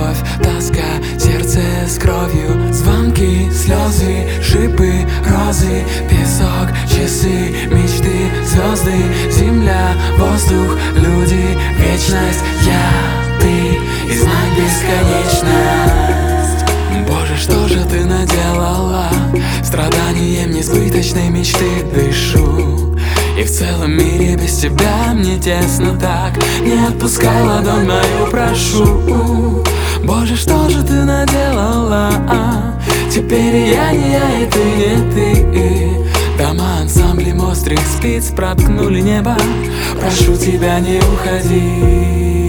любовь, тоска, сердце с кровью, звонки, слезы, шипы, розы, песок, часы, мечты, звезды, земля, воздух, люди, вечность, я, ты и знак бесконечность. Боже, что же ты наделала? Страданием несбыточной мечты дышу, и в целом мире без тебя мне тесно так. Не отпускай ладонь мою, прошу. Боже, что же ты наделала? Теперь я не я, и ты не ты. Дома, ансамбли, острых спиц проткнули небо. Прошу тебя, не уходи.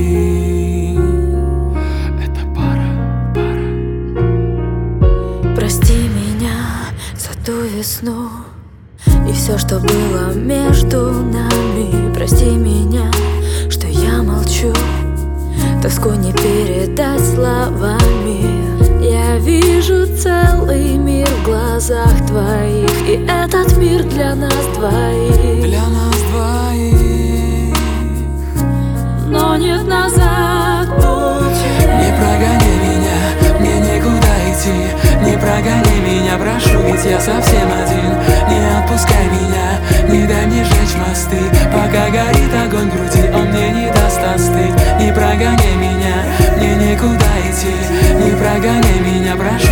Прости меня за ту весну и все, что было между нами. Прости меня, что я молчу, тоску не передать словами. Я вижу целый мир в глазах твоих, и этот мир для нас двоих. Для нас двоих. Но нет назад пути. Не прогони меня, мне некуда идти. Не прогони меня, прошу, ведь я совсем один. Не отпускай меня, не дай мне жечь мосты. Пока горит огонь в груди, он мне не даст остыть. Не прогони меня, мне некуда идти. Не прогони меня, прошу,